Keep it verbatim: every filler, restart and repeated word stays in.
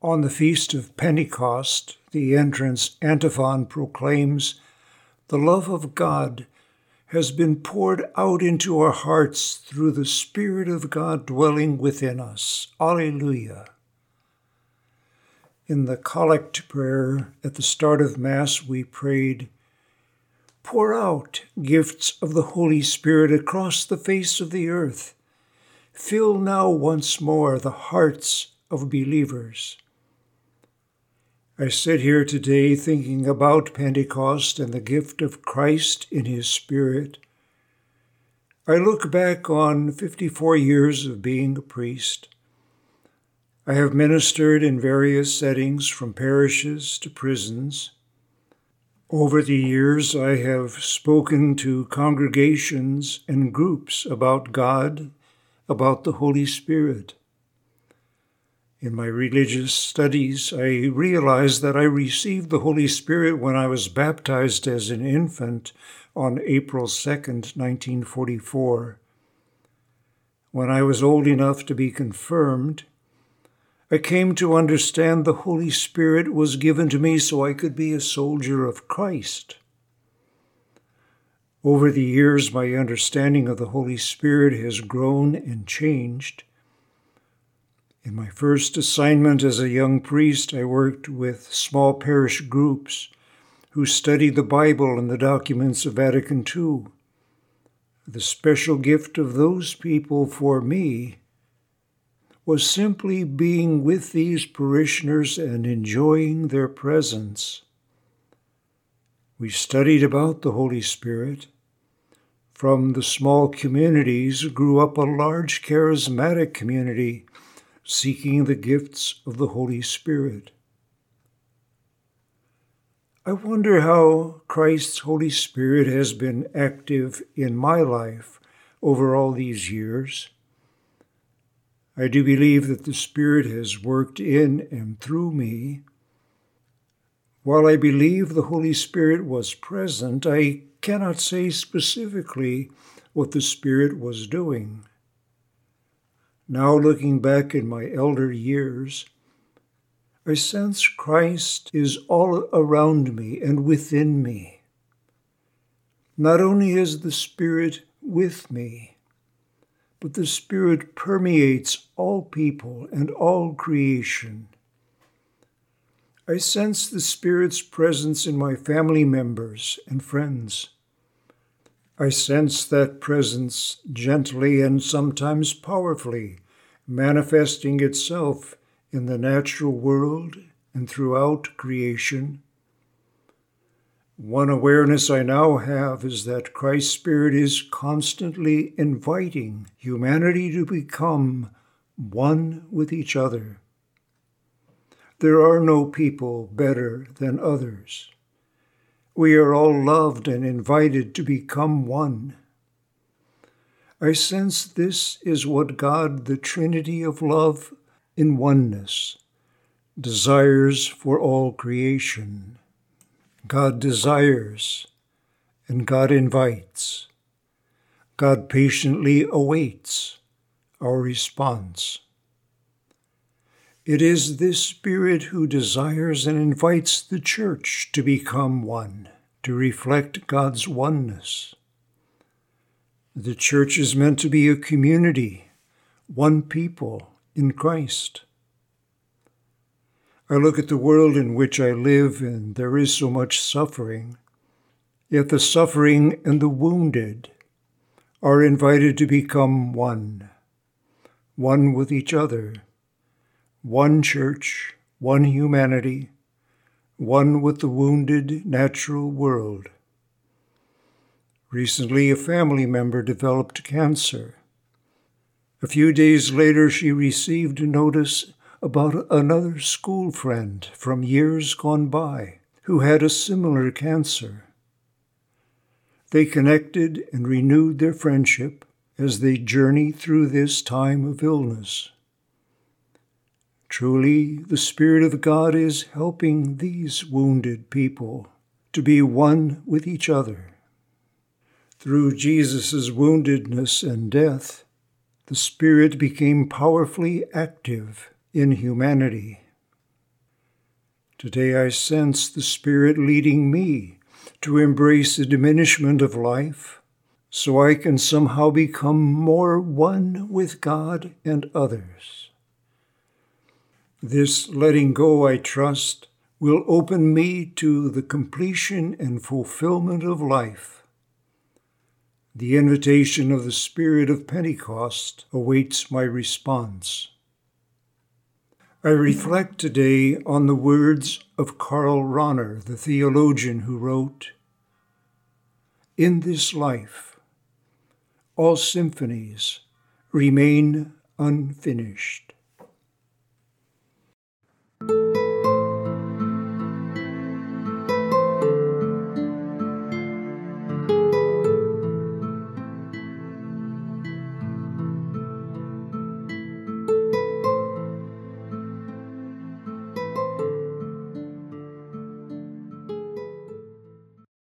On the Feast of Pentecost, the entrance antiphon proclaims, "The love of God has been poured out into our hearts through the Spirit of God dwelling within us." Alleluia. In the collect prayer at the start of Mass, we prayed, "Pour out gifts of the Holy Spirit across the face of the earth. Fill now once more the hearts of believers." I sit here today thinking about Pentecost and the gift of Christ in His Spirit. I look back on fifty-four years of being a priest. I have ministered in various settings, from parishes to prisons. Over the years, I have spoken to congregations and groups about God, about the Holy Spirit. In my religious studies, I realized that I received the Holy Spirit when I was baptized as an infant on April second, nineteen forty-four. When I was old enough to be confirmed, I came to understand the Holy Spirit was given to me so I could be a soldier of Christ. Over the years, my understanding of the Holy Spirit has grown and changed. In my first assignment as a young priest, I worked with small parish groups who studied the Bible and the documents of Vatican Two. The special gift of those people for me was simply being with these parishioners and enjoying their presence. We studied about the Holy Spirit. From the small communities grew up a large charismatic community seeking the gifts of the Holy Spirit. I wonder how Christ's Holy Spirit has been active in my life over all these years. I do believe that the Spirit has worked in and through me. While I believe the Holy Spirit was present, I cannot say specifically what the Spirit was doing. Now, looking back in my elder years, I sense Christ is all around me and within me. Not only is the Spirit with me, but the Spirit permeates all people and all creation. I sense the Spirit's presence in my family members and friends. I sense that presence gently and sometimes powerfully, manifesting itself in the natural world and throughout creation. One awareness I now have is that Christ's Spirit is constantly inviting humanity to become one with each other. There are no people better than others. We are all loved and invited to become one. I sense this is what God, the Trinity of love in oneness, desires for all creation. God desires, and God invites. God patiently awaits our response. It is this Spirit who desires and invites the Church to become one, to reflect God's oneness. The Church is meant to be a community, one people in Christ. I look at the world in which I live, and there is so much suffering. Yet the suffering and the wounded are invited to become one, one with each other. One church, one humanity, one with the wounded natural world. Recently, a family member developed cancer. A few days later, she received a notice about another school friend from years gone by who had a similar cancer. They connected and renewed their friendship as they journey through this time of illness. Truly, the Spirit of God is helping these wounded people to be one with each other. Through Jesus' woundedness and death, the Spirit became powerfully active in humanity. Today I sense the Spirit leading me to embrace the diminishment of life, so I can somehow become more one with God and others. This letting go, I trust, will open me to the completion and fulfillment of life. The invitation of the Spirit of Pentecost awaits my response. I reflect today on the words of Karl Rahner, the theologian who wrote, "In this life, all symphonies remain unfinished.